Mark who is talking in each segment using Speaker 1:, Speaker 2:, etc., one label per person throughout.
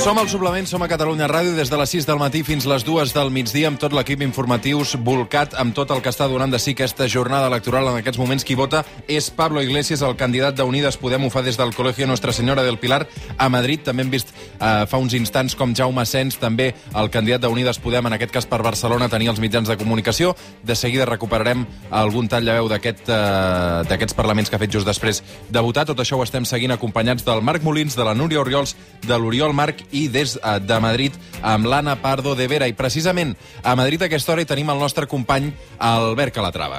Speaker 1: Som al Suplement, som a Catalunya Ràdio des de les 6 del matí fins les 2 del migdia amb tot l'equip informatius volcat amb tot el que està donant de si aquesta jornada electoral. En aquests moments qui vota és Pablo Iglesias, el candidat d'Unides Podem. Ho fa des del Col·legio Nuestra Señora del Pilar a Madrid. També hem vist fa uns instants com Jaume Sens, també el candidat d'Unides Podem, en aquest cas per Barcelona, tenia els mitjans de comunicació. De seguida recuperarem algun tall de veu d'aquests parlaments que ha fet just després de votar. Tot això ho estem seguint acompanyats del Marc Molins, de la Núria Oriols, de l'Oriol Marc i des de Madrid amb l'Anna Pardo de Vera. I precisament a Madrid a aquesta hora hi tenim el nostre company Albert Calatrava.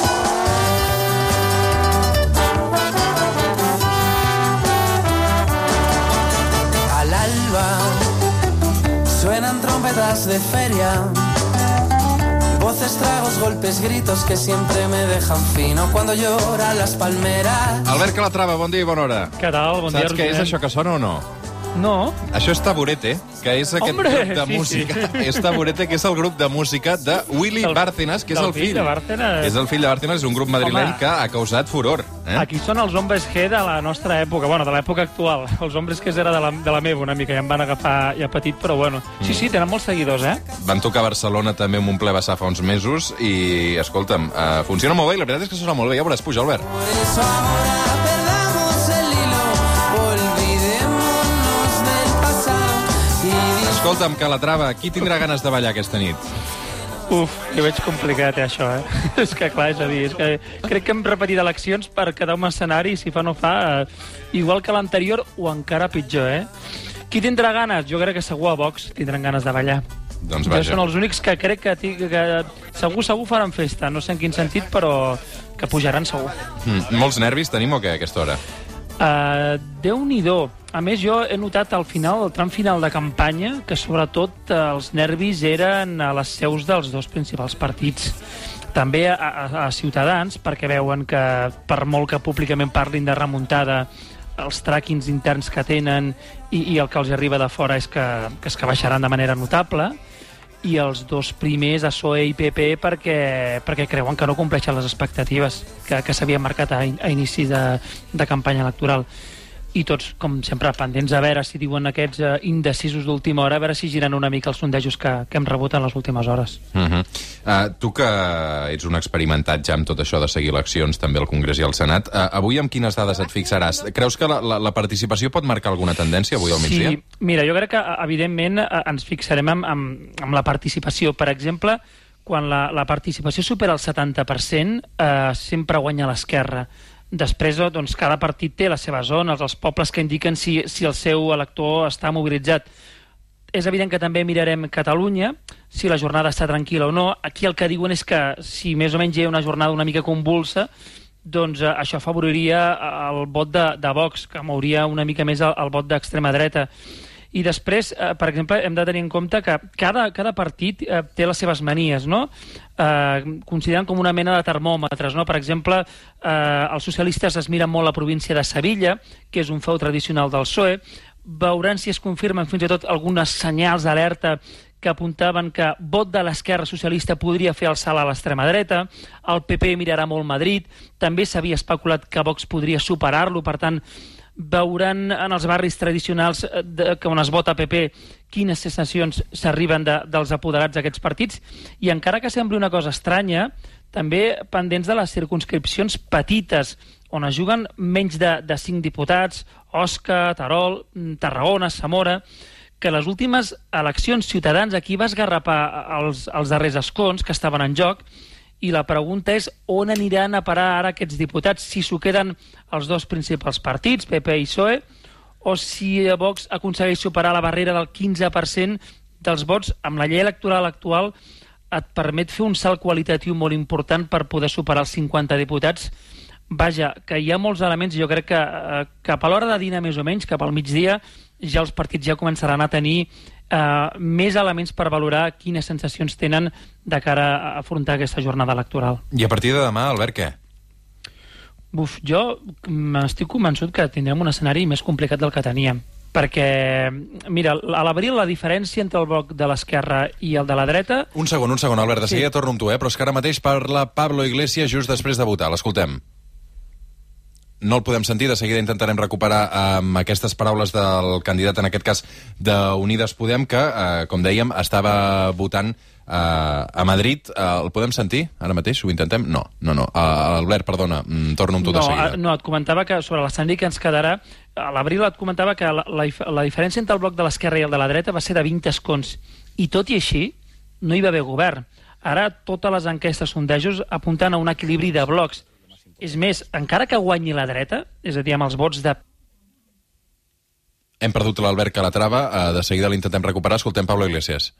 Speaker 2: Al alba suenan trompetas de feria, voces, tragos, golpes, gritos que siempre me dejan fino cuando lloran las palmeras.
Speaker 1: Albert Calatrava, bon dia i bona hora.
Speaker 3: Què tal? Bon dia,
Speaker 1: Saps què és això que sona o no?
Speaker 3: No.
Speaker 1: Això és Taburete, que és aquest grup de música. Sí. És Taburete, que és el grup de música de Willy Bárcenas, que és el fill.
Speaker 3: De Bárcenas.
Speaker 1: És el fill de Bárcenas, és un grup madrileny que ha causat furor.
Speaker 3: Aquí són els Hombres G de la nostra època, bueno, de l'època actual. Els Hombres G era de la meva una mica, ja em van agafar ja petit, però bueno. Sí, tenen molts seguidors,
Speaker 1: Van tocar a Barcelona també amb un ple vessar fa uns mesos i, escolta'm, funciona molt bé, la veritat és que sona molt bé. Ja veuràs, puja, Albert. Escolta'm, Calatrava, qui tindrà ganes de ballar aquesta nit?
Speaker 3: Uf, que veig complicat, això, És que, clar, és a dir, crec que hem repetit eleccions per quedar un escenari, si fa no fa, igual que l'anterior o encara pitjor, Qui tindrà ganes? Jo crec que segur a Vox tindran ganes de ballar.
Speaker 1: Doncs vaja.
Speaker 3: Són els únics que crec que segur faran festa, no sé en quin sentit, però que pujaran segur.
Speaker 1: Molts nervis tenim o què, a aquesta hora?
Speaker 3: Déu-n'hi-do. A més, jo he notat al final, al tram final de campanya, que sobretot els nervis eren a les seus dels dos principals partits. També a Ciutadans, perquè veuen que, per molt que públicament parlin de remuntada, els tràquings interns que tenen i el que els arriba de fora és que baixaran de manera notable, i els dos primers, PSOE i PP, perquè creuen que no compleixen les expectatives que s'havien marcat a inici de campanya electoral. I tots, com sempre, pendents a veure si diuen aquests indecisos d'última hora, a veure si giren una mica els sondejos que hem rebut en les últimes hores.
Speaker 1: Tu que ets un experimentat ja amb tot això de seguir eleccions, també al Congrés i al Senat, avui amb quines dades et fixaràs? Creus que la participació pot marcar alguna tendència avui al migdia?
Speaker 3: Sí, mira, jo crec que, evidentment, ens fixarem amb la participació. Per exemple, quan la participació supera el 70%, sempre guanya l'esquerra. Després, doncs, cada partit té les seves zones, els pobles que indiquen si el seu elector està mobilitzat. És evident que també mirarem Catalunya, si la jornada està tranquil·la o no. Aquí el que diuen és que si més o menys hi ha una jornada una mica convulsa, doncs això afavoriria el vot de Vox, que mouria una mica més el vot d'extrema dreta. I després, per exemple, hem de tenir en compte que cada partit té les seves manies, no? Consideren com una mena de termòmetres, no? Per exemple, els socialistes es miren molt la província de Sevilla, que és un feu tradicional del PSOE. Veuran si es confirmen fins i tot algunes senyals d'alerta que apuntaven que vot de l'esquerra socialista podria fer el salt a l'extrema dreta. El PP mirarà molt Madrid. També s'havia especulat que Vox podria superar-lo, per tant, veuran en els barris tradicionals on es vota PP quines sensacions s'arriben dels apoderats d'aquests partits, i encara que sembli una cosa estranya, també pendents de les circumscripcions petites, on es juguen menys de 5 diputats, Osca, Terol, Tarragona, Zamora, que les últimes eleccions Ciutadans aquí va esgarrapar els darrers escons que estaven en joc, i la pregunta és on aniran a parar ara aquests diputats, si s'ho queden els dos principals partits, PP i PSOE, o si Vox aconsegueix superar la barrera del 15% dels vots. Amb la llei electoral actual et permet fer un salt qualitatiu molt important per poder superar els 50 diputats. Vaja, que hi ha molts elements, jo crec que cap a l'hora de dinar més o menys, cap al migdia, ja els partits ja començaran a tenir més elements per valorar quines sensacions tenen de cara a afrontar aquesta jornada electoral.
Speaker 1: I a partir de demà, Albert, què?
Speaker 3: Jo estic convençut que tindrem un escenari més complicat del que teníem, perquè, mira, a l'abril la diferència entre el bloc de l'esquerra i el de la dreta...
Speaker 1: Un segon, Albert, de seguida torno amb tu, però és que ara mateix parla Pablo Iglesias just després de votar. L'escoltem. no el podem sentir. De seguida intentarem recuperar amb aquestes paraules del candidat, en aquest cas d'Unides Podem, que, com dèiem, estava votant a Madrid. El podem sentir ara mateix? Ho intentem? No. Albert, perdona, torno amb tu de seguida.
Speaker 3: No, et comentava que sobre l'escenari que ens quedarà, a l'abril et comentava que la diferència entre el bloc de l'esquerra i el de la dreta va ser de 20 escons, i tot i així no hi va haver govern. Ara totes les enquestes, sondejos, apunten a un equilibri de blocs. És més, encara que guanyi la dreta, és a dir, amb els vots de...
Speaker 1: Hem perdut l'Albert Calatrava, de seguida l'intentem recuperar. Escoltem Pablo Iglesias.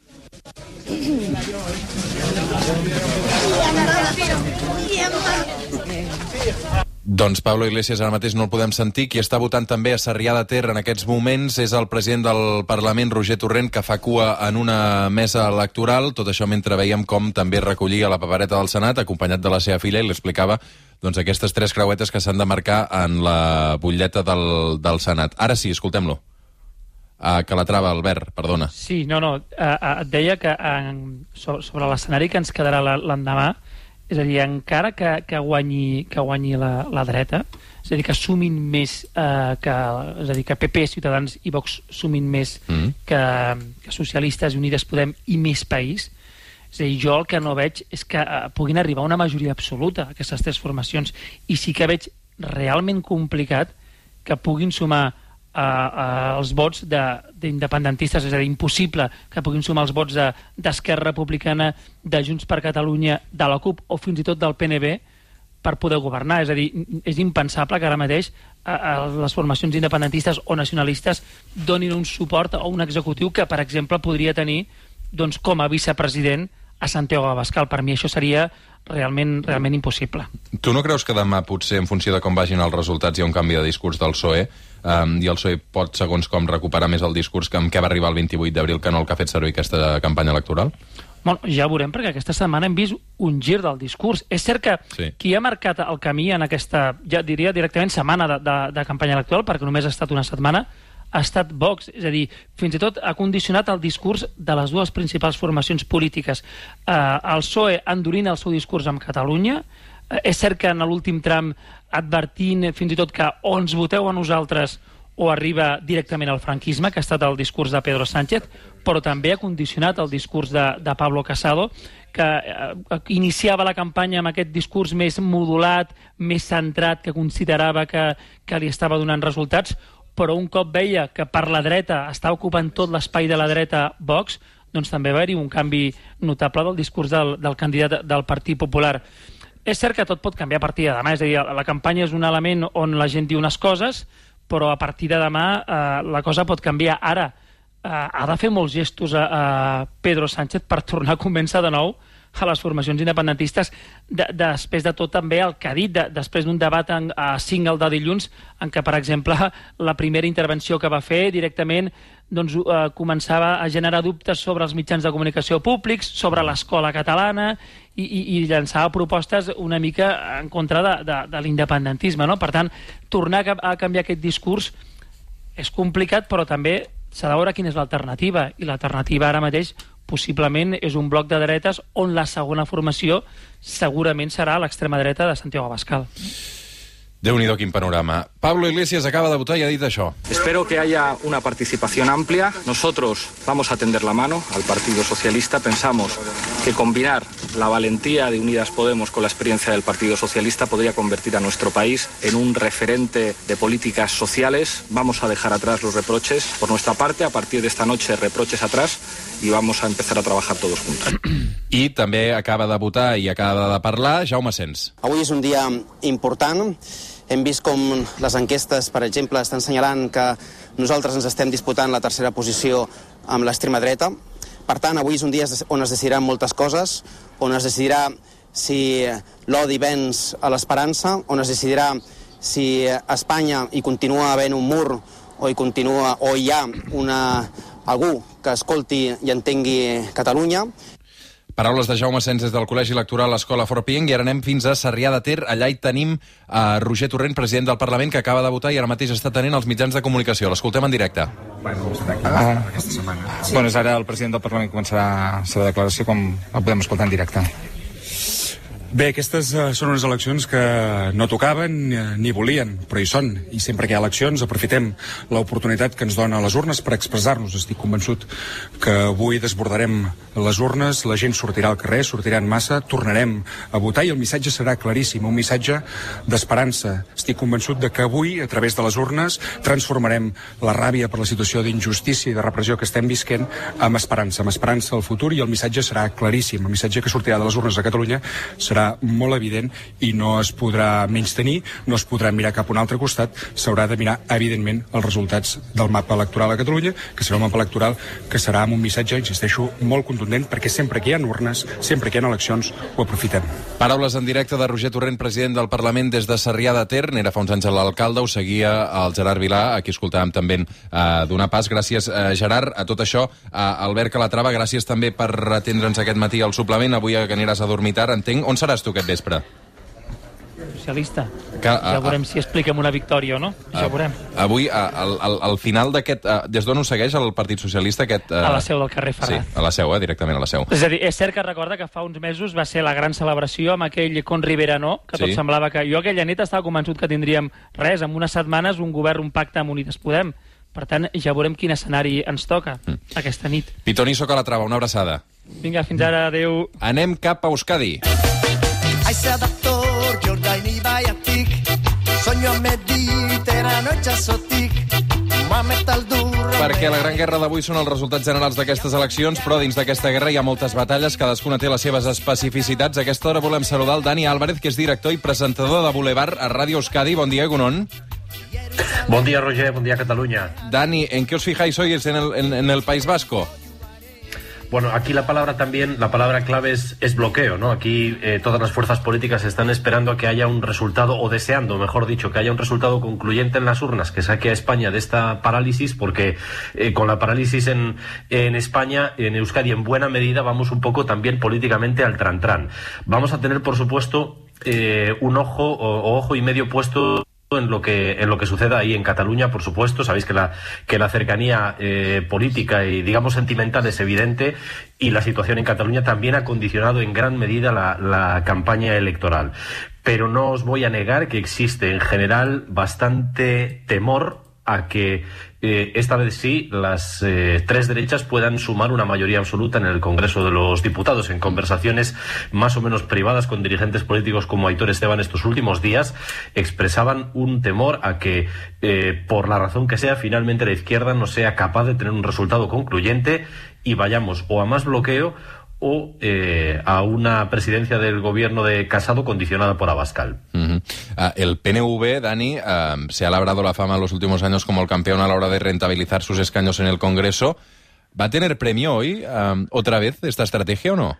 Speaker 1: Doncs Pablo Iglesias ara mateix no el podem sentir. Qui està votant també a Sarrià de Ter en aquests moments és el president del Parlament, Roger Torrent, que fa cua en una mesa electoral. Tot això mentre veiem com també recollia la papereta del Senat, acompanyat de la seva filla, i li explicava aquestes 3 creuetes que s'han de marcar en la butlleta del Senat. Ara sí, escoltem-lo. Calatrava, Albert, perdona.
Speaker 3: Sí, et deia que sobre l'escenari que ens quedarà l'endemà, és a dir, encara que guanyi la dreta, és a dir, que sumin més, és a dir, que PP, Ciutadans i Vox sumin més que Socialistes i Unides Podem i Més País, és a dir, jo el que no veig és que puguin arribar a una majoria absoluta aquestes 3 formacions, i sí que veig realment complicat que puguin sumar els vots d'independentistes, és a dir, impossible que puguin sumar els vots d'Esquerra Republicana, de Junts per Catalunya, de la CUP o fins i tot del PNB per poder governar. És a dir, és impensable que ara mateix les formacions independentistes o nacionalistes donin un suport a un executiu que, per exemple, podria tenir com a vicepresident a Santiago Abascal. Per mi això seria realment impossible.
Speaker 1: Tu no creus que demà, potser, en funció de com vagin els resultats, hi ha un canvi de discurs del PSOE, i el PSOE pot, segons com, recuperar més el discurs amb què va arribar el 28 d'abril que no el que ha fet servir aquesta campanya electoral?
Speaker 3: Bueno, ja veurem, perquè aquesta setmana hem vist un gir del discurs. És cert que qui ha marcat el camí en aquesta, ja diria directament, setmana de campanya electoral, perquè només ha estat una setmana, ha estat Vox, és a dir, fins i tot ha condicionat el discurs de les 2 principals formacions polítiques. El PSOE endurint el seu discurs amb Catalunya, és cert que en l'últim tram advertint fins i tot que o ens voteu a nosaltres o arriba directament al franquisme, que ha estat el discurs de Pedro Sánchez, però també ha condicionat el discurs de Pablo Casado, que iniciava la campanya amb aquest discurs més modulat, més centrat, que considerava que li estava donant resultats, però un cop veia que per la dreta estava ocupant tot l'espai de la dreta Vox, doncs també va haver-hi un canvi notable del discurs del candidat del Partit Popular. És cert que tot pot canviar a partir de demà, és a dir, la campanya és un element on la gent diu unes coses, però a partir de demà la cosa pot canviar. Ara, ha de fer molts gestos a Pedro Sánchez per tornar a convèncer de nou a les formacions independentistes, després de tot també el que ha dit, després d'un debat a Signal de dilluns, en què, per exemple, la primera intervenció que va fer directament començava a generar dubtes sobre els mitjans de comunicació públics, sobre l'escola catalana, i llançava propostes una mica en contra de l'independentisme, no? Per tant, tornar a canviar aquest discurs és complicat, però també s'ha de veure quina és l'alternativa, i l'alternativa ara mateix possiblement és un bloc de dretes on la segona formació segurament serà l'extrema dreta de Santiago Abascal.
Speaker 1: Déu-n'hi-do, quin panorama. Pablo Iglesias acaba de votar y ha dit això.
Speaker 4: Espero que haya una participación amplia. Nosotros vamos a tender la mano al Partido Socialista. Pensamos que combinar la valentía de Unidas Podemos con la experiencia del Partido Socialista podría convertir a nuestro país en un referente de políticas sociales. Vamos a dejar atrás los reproches. Por nuestra parte, a partir de esta noche, reproches atrás y vamos a empezar a trabajar todos juntos.
Speaker 1: I també acaba de votar i acaba de parlar Jaume Sens.
Speaker 5: Avui és un dia important. Hem vist com les enquestes, per exemple, estan assenyalant que nosaltres ens estem disputant la tercera posició amb l'extrema dreta. Per tant, avui és un dia on es decidiran moltes coses, on es decidirà si l'odi venç a l'esperança, on es decidirà si a Espanya hi continua havent un mur o hi ha algú que escolti i entengui Catalunya.
Speaker 1: Paraules de Jaume Sens des del Col·legi Electoral Escola Forpienc, i ara anem fins a Sarrià de Ter. Allà hi tenim Roger Torrent, president del Parlament, que acaba de votar i ara mateix està tenint els mitjans de comunicació. L'escoltem en directe.
Speaker 6: Aquesta setmana. Bueno, ara el president del Parlament començarà la seva declaració, com la podem escoltar en directe. Bé, aquestes són unes eleccions que no tocaven ni volien, però hi són. I sempre que hi ha eleccions aprofitem l'oportunitat que ens dona les urnes per expressar-nos. Estic convençut que avui desbordarem les urnes, la gent sortirà al carrer, sortirà en massa, tornarem a votar i el missatge serà claríssim, un missatge d'esperança. Estic convençut de que avui, a través de les urnes, transformarem la ràbia per la situació d'injustícia i de repressió que estem visquent amb esperança al futur, i el missatge serà claríssim. El missatge que sortirà de les urnes a Catalunya serà molt evident i no es podrà menystenir, no es podrà mirar cap a un altre costat, s'haurà de mirar evidentment els resultats del mapa electoral a Catalunya, que serà un mapa electoral que serà amb un missatge, insisteixo, molt contundent, perquè sempre que hi ha urnes, sempre que hi ha eleccions, ho aprofitem.
Speaker 1: Paraules en directe de Roger Torrent, president del Parlament des de Sarrià de Ter. N'era fa uns anys l'alcalde, ho seguia el Gerard Vilà, a qui escoltàvem també donar pas. Gràcies, Gerard. A tot això, Albert Calatrava, gràcies també per atendre'ns aquest matí al suplement. Avui que aniràs a dormir tard, entenc. On seràs tu aquest vespre?
Speaker 3: Socialista. Ja veurem si expliquem una victòria o no. Ja veurem.
Speaker 1: Avui, al final d'aquest... Des d'on ho segueix el Partit Socialista?
Speaker 3: A la seu del carrer Ferraz.
Speaker 1: Sí, a la seu, directament a la seu.
Speaker 3: És a dir, és cert que recorda que fa uns mesos va ser la gran celebració amb aquell Con Rivera no, que tot semblava que... Jo aquella nit estava convençut que tindríem en unes setmanes un govern, un pacte amb Unides Podem. Per tant, ja veurem quin escenari ens toca aquesta nit.
Speaker 1: Pitoniso Calatrava, una abraçada.
Speaker 3: Vinga, fins ara, adeu.
Speaker 1: Anem cap a Euskadi.
Speaker 7: Haizea dator Jordain ibaiatik, soinu mediterrano itxasotik,
Speaker 1: perquè la gran guerra d'avui són els resultats generals d'aquestes eleccions, però dins d'aquesta guerra hi ha moltes batalles, cadascuna té les seves especificitats. A aquesta hora volem saludar el Dani Álvarez, que és director i presentador de Boulevard a Ràdio Euskadi. Bon dia, Egunon.
Speaker 8: Bon dia, Roger, bon dia, Cataluña.
Speaker 1: Dani, ¿en qué os fijáis hoy en el País Vasco?
Speaker 8: Bueno, aquí la palabra clave es bloqueo, ¿no? Aquí todas las fuerzas políticas están esperando a que haya un resultado, o deseando, mejor dicho, que haya un resultado concluyente en las urnas que saque a España de esta parálisis, porque con la parálisis en España, en Euskadi, en buena medida, vamos un poco también políticamente al trantrán. Vamos a tener, por supuesto, un ojo y medio puesto en lo que suceda ahí en Cataluña, por supuesto. Sabéis que la cercanía política y, digamos, sentimental es evidente, y la situación en Cataluña también ha condicionado en gran medida la campaña electoral. Pero no os voy a negar que existe en general bastante temor a que esta vez sí las tres derechas puedan sumar una mayoría absoluta en el Congreso de los Diputados. En conversaciones más o menos privadas con dirigentes políticos como Aitor Esteban estos últimos días, expresaban un temor a que, por la razón que sea, finalmente la izquierda no sea capaz de tener un resultado concluyente y vayamos o a más bloqueo o a una presidencia del gobierno de Casado condicionada por Abascal.
Speaker 1: El PNV, Dani, se ha labrado la fama en los últimos años como el campeón a la hora de rentabilizar sus escaños en el Congreso. ¿Va a tener premio hoy otra vez esta estrategia o no?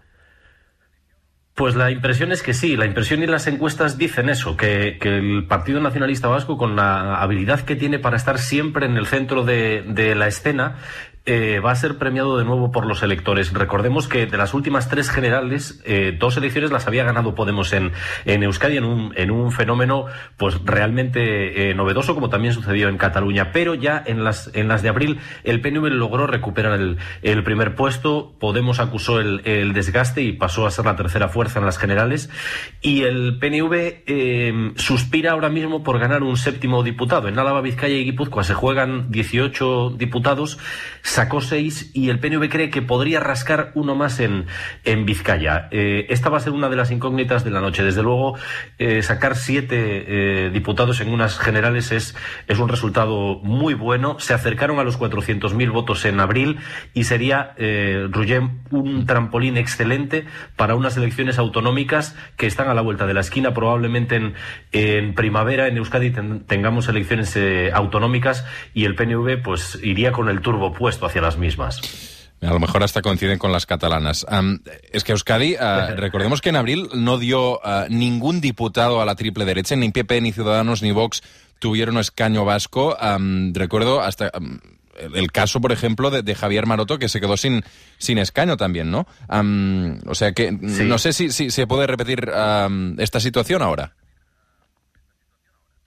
Speaker 8: Pues la impresión es que sí, la impresión y las encuestas dicen eso, que el Partido Nacionalista Vasco, con la habilidad que tiene para estar siempre en el centro de la escena, va a ser premiado de nuevo por los electores. Recordemos que de las últimas tres generales, 2 elecciones las había ganado Podemos en Euskadi, en un fenómeno pues realmente novedoso, como también sucedió en Cataluña. Pero ya en las de abril el PNV logró recuperar el primer puesto. Podemos acusó el desgaste y pasó a ser la tercera fuerza en las generales. Y el PNV suspira ahora mismo por ganar un 7º diputado. En Álava, Vizcaya y Guipúzcoa se juegan 18 diputados. Sacó 6 y el PNV cree que podría rascar uno más en Vizcaya. Esta va a ser una de las incógnitas de la noche. Desde luego, sacar 7 diputados en unas generales es un resultado muy bueno. Se acercaron a los 400.000 votos en abril y sería, Roger, un trampolín excelente para unas elecciones autonómicas que están a la vuelta de la esquina. Probablemente en primavera en Euskadi tengamos elecciones autonómicas y el PNV pues iría con el turbo puesto hacia las mismas.
Speaker 1: A lo mejor hasta coinciden con las catalanas. Es que Euskadi, recordemos que en abril no dio ningún diputado a la triple derecha, ni PP, ni Ciudadanos, ni Vox tuvieron escaño vasco. Recuerdo hasta el caso, por ejemplo, de Javier Maroto, que se quedó sin escaño también, ¿no? O sea que sí. No sé si se puede repetir esta situación ahora.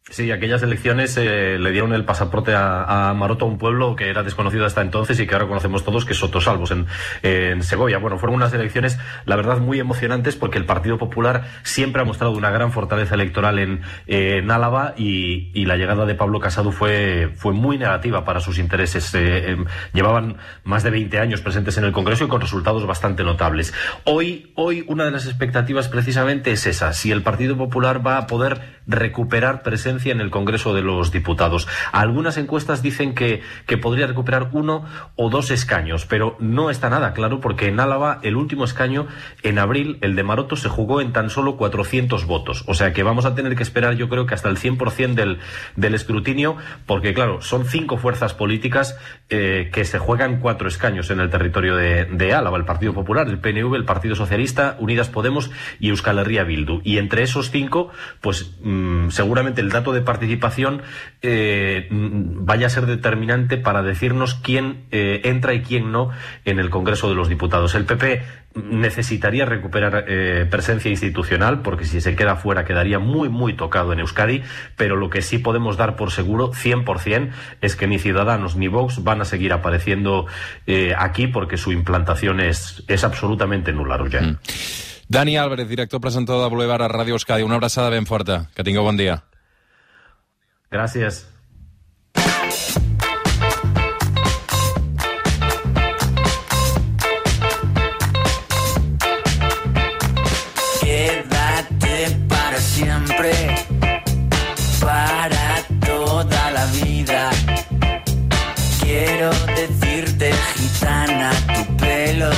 Speaker 8: Sí, aquellas elecciones le dieron el pasaporte a Maroto, a un pueblo que era desconocido hasta entonces y que ahora conocemos todos, que es Sotosalvos, en Segovia. Bueno, fueron unas elecciones, la verdad, muy emocionantes, porque el Partido Popular siempre ha mostrado una gran fortaleza electoral en Álava, y la llegada de Pablo Casado fue muy negativa para sus intereses. Llevaban más de 20 años presentes en el Congreso y con resultados bastante notables. Hoy una de las expectativas precisamente es esa, si el Partido Popular va a poder recuperar presencia en el Congreso de los Diputados. Algunas encuestas dicen que podría recuperar 1 o 2 escaños, pero no está nada claro, porque en Álava el último escaño, en abril, el de Maroto, se jugó en tan solo 400 votos. O sea que vamos a tener que esperar, yo creo, que hasta el 100% del escrutinio, porque claro, son 5 fuerzas políticas que se juegan 4 escaños en el territorio de Álava: el Partido Popular, el PNV, el Partido Socialista, Unidas Podemos y Euskal Herria Bildu. Y entre esos 5, pues seguramente el dato de participación vaya a ser determinante para decirnos quién entra y quién no en el Congreso de los Diputados. El PP necesitaría recuperar presencia institucional, porque si se queda fuera quedaría muy tocado en Euskadi, pero lo que sí podemos dar por seguro 100% es que ni Ciudadanos ni Vox van a seguir apareciendo aquí, porque su implantación es absolutamente nula, Roger.
Speaker 1: Dani Álvarez, director presentador de Boulevard a Ràdio Euskadi. Una abraçada ben forta. Que tingueu bon dia.
Speaker 8: Gràcies.
Speaker 2: Quédate para siempre, para toda la vida. Quiero decirte, gitana, tu pelo,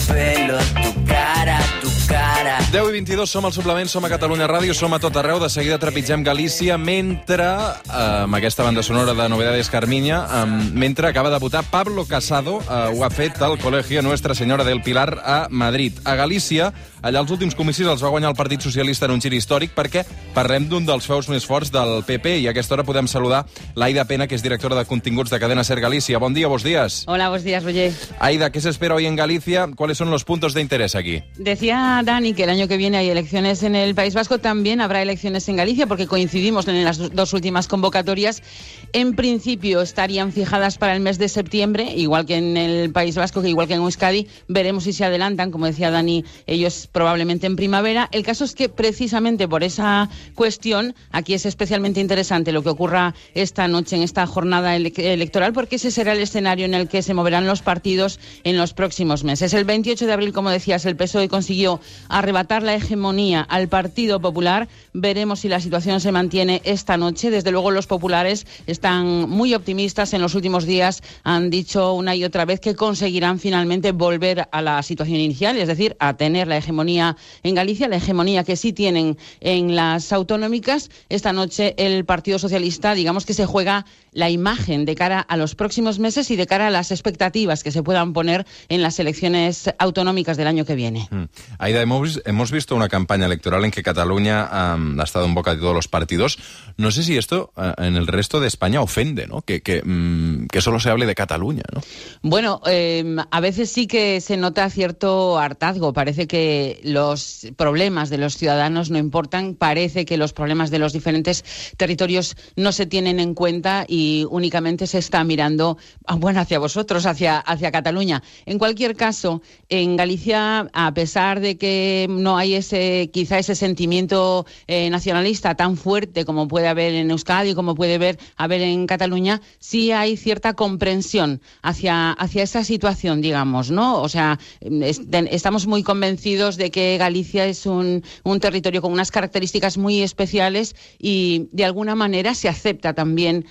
Speaker 2: tu cara, tu cara.
Speaker 1: 10 i 22, som al suplement, som a Catalunya Ràdio, som a tot arreu. De seguida trepitgem Galícia, mentre, amb aquesta banda sonora de Novedades Carmiña, mentre acaba de votar Pablo Casado, ho ha fet al Colegio Nuestra Señora del Pilar a Madrid. A Galícia, allà els últims comicis els va guanyar el Partit Socialista en un gir històric, perquè parlem d'un dels feus més forts del PP, i a aquesta hora podem saludar l'Aida Pena, que és directora de continguts de Cadena Ser Galicia. Bon dia, bons días.
Speaker 9: Hola, buenos días, Roger.
Speaker 1: Aida, ¿qué se espera hoy en Galicia? ¿Cuáles son los puntos de interés aquí?
Speaker 9: Decía Dani que el año que viene hay elecciones en el País Vasco, también habrá elecciones en Galicia, porque coincidimos en las 2 últimas convocatorias. En principio estarían fijadas para el mes de septiembre, igual que en el País Vasco, que igual que en Euskadi. Veremos si se adelantan, como decía Dani, ellos probablemente en primavera. El caso es que precisamente por esa cuestión, aquí es especialmente interesante lo que ocurra esta noche en esta jornada electoral, porque ese será el escenario en el que se moverán los partidos en los próximos meses. El 28 de abril, como decías, el PSOE consiguió arrebatar la hegemonía al Partido Popular. Veremos si la situación se mantiene esta noche. Desde luego los populares están muy optimistas. En los últimos días han dicho una y otra vez que conseguirán finalmente volver a la situación inicial, es decir, a tener la hegemonía en Galicia, la hegemonía que sí tienen en las autonómicas. Esta noche el Partido Socialista, digamos que se juega la imagen de cara a los próximos meses y de cara a las expectativas que se puedan poner en las elecciones autonómicas del año que viene.
Speaker 1: Aida, hemos visto una campaña electoral en que Cataluña ha estado en boca de todos los partidos. No sé si esto en el resto de España ofende, ¿no? Que solo se hable de Cataluña, ¿no?
Speaker 9: Bueno, a veces sí que se nota cierto hartazgo. Parece que los problemas de los ciudadanos no importan. Parece que los problemas de los diferentes territorios no se tienen en cuenta y únicamente se está mirando, bueno, hacia vosotros, hacia Cataluña. En cualquier caso, en Galicia, a pesar de que no hay quizá ese sentimiento nacionalista tan fuerte como puede haber en Euskadi, como puede haber en Cataluña, sí hay cierta comprensión hacia esa situación, digamos, ¿no? O sea, estamos muy convencidos de que Galicia es un territorio con unas características muy especiales y de alguna manera se acepta también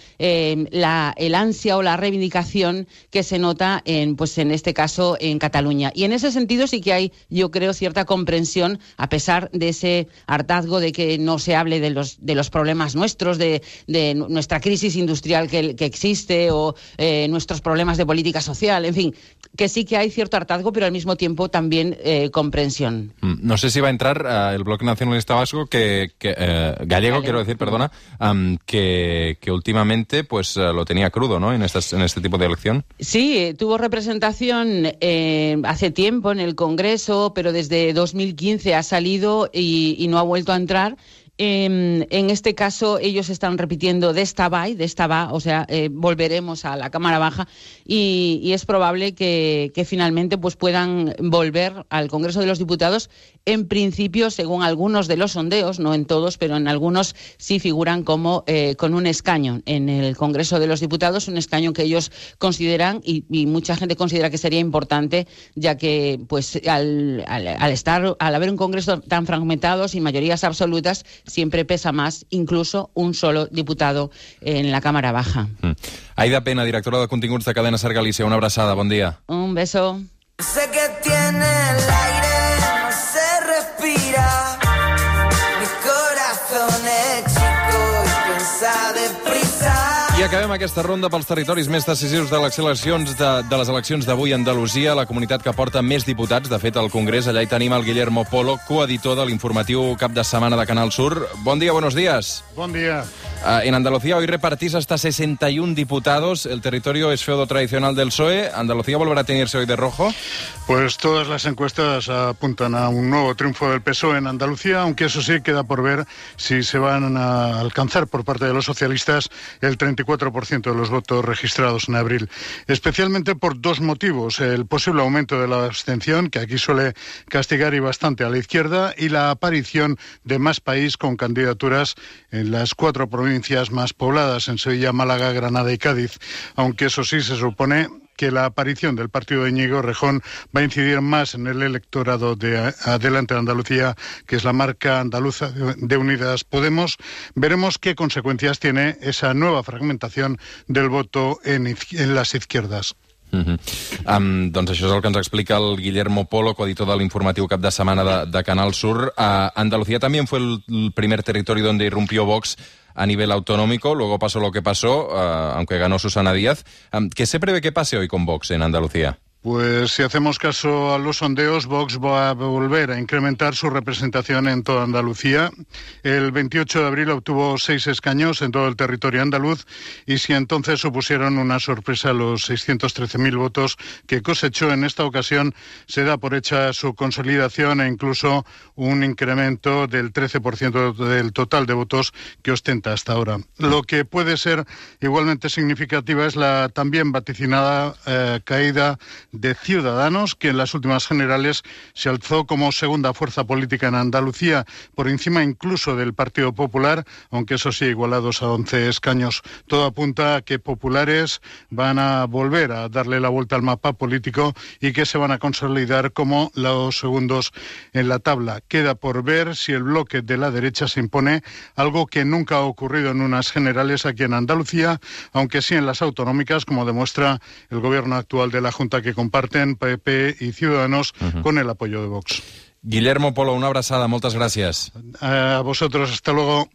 Speaker 9: el ansia o la reivindicación que se nota en este caso en Cataluña. Y en ese sentido sí que hay, yo creo, cierta comprensión, a pesar de ese hartazgo de que no se hable de los problemas nuestros, de nuestra crisis industrial que existe o nuestros problemas de política social, en fin, que sí que hay cierto hartazgo, pero al mismo tiempo también comprensión.
Speaker 1: No sé si va a entrar el Bloque Nacionalista Vasco, gallego, quiero decir, perdona, que últimamente pues lo tenía crudo, ¿no? En este tipo de elección. Sí,
Speaker 9: tuvo representación hace tiempo en el Congreso, pero desde 2015 ha salido y no ha vuelto a entrar. En este caso, ellos están repitiendo d'esta va, o sea, volveremos a la Cámara Baja y es probable que finalmente pues puedan volver al Congreso de los Diputados. En principio, según algunos de los sondeos, no en todos, pero en algunos sí figuran como con un escaño en el Congreso de los Diputados, un escaño que ellos consideran y mucha gente considera que sería importante, ya que pues al haber un Congreso tan fragmentado, sin mayorías absolutas, siempre pesa más incluso un solo diputado en la Cámara Baja.
Speaker 1: Aida Pena, directora de continguts de Cadena Ser Galícia, una abraçada, bon dia.
Speaker 9: Un beso.
Speaker 2: Sé que tiene el aire, no se respira. Mi corazón es chico y piensa deprisa.
Speaker 1: I acabem aquesta ronda pels territoris més decisius de les eleccions d'avui a Andalusia, la comunitat que porta més diputats. De fet, al Congrés, allà hi tenim el Guillermo Polo, coeditor de l'informatiu Cap de Setmana de Canal Sur. Bon dia, buenos días.
Speaker 10: Buen día.
Speaker 1: En Andalucía hoy repartís hasta 61 diputados. El territorio es feudo tradicional del PSOE. ¿Andalucía volverá a teñirse hoy de rojo?
Speaker 10: Pues todas las encuestas apuntan a un nuevo triunfo del PSOE en Andalucía, aunque eso sí queda por ver si se van a alcanzar por parte de los socialistas el 34% de los votos registrados en abril. Especialmente por dos motivos: el posible aumento de la abstención, que aquí suele castigar y bastante a la izquierda, y la aparición de Más País con candidaturas en las 4 provincias más pobladas, en Sevilla, Málaga, Granada y Cádiz. Aunque eso sí, se supone que la aparición del partido de Íñigo Errejón va a incidir más en el electorado de Adelante Andalucía, que es la marca andaluza de Unidas Podemos. Veremos qué consecuencias tiene esa nueva fragmentación del voto en las izquierdas.
Speaker 1: Doncs això és el que ens explica el Guillermo Polo, coeditor de l'informatiu Cap de Setmana de Canal Sur. Andalucía también fue el primer territorio donde irrumpió Vox a nivel autonómico, luego pasó lo que pasó, aunque ganó Susana Díaz. ¿Qué se prevé que pase hoy con Vox en Andalucía?
Speaker 10: Pues si hacemos caso a los sondeos, Vox va a volver a incrementar su representación en toda Andalucía. El 28 de abril obtuvo 6 escaños en todo el territorio andaluz y si entonces supusieron una sorpresa los 613.000 votos que cosechó en esta ocasión, se da por hecha su consolidación e incluso un incremento del 13% del total de votos que ostenta hasta ahora. Lo que puede ser igualmente significativa es la también vaticinada caída de Ciudadanos, que en las últimas generales se alzó como segunda fuerza política en Andalucía, por encima incluso del Partido Popular, aunque eso sí, igualados a 11 escaños. Todo apunta a que populares van a volver a darle la vuelta al mapa político y que se van a consolidar como los segundos en la tabla. Queda por ver si el bloque de la derecha se impone, algo que nunca ha ocurrido en unas generales aquí en Andalucía, aunque sí en las autonómicas, como demuestra el gobierno actual de la Junta, que comparten PP y Ciudadanos con el apoyo de Vox.
Speaker 1: Guillermo Polo, una abraçada, moltes gràcies.
Speaker 10: A vosotros, hasta luego.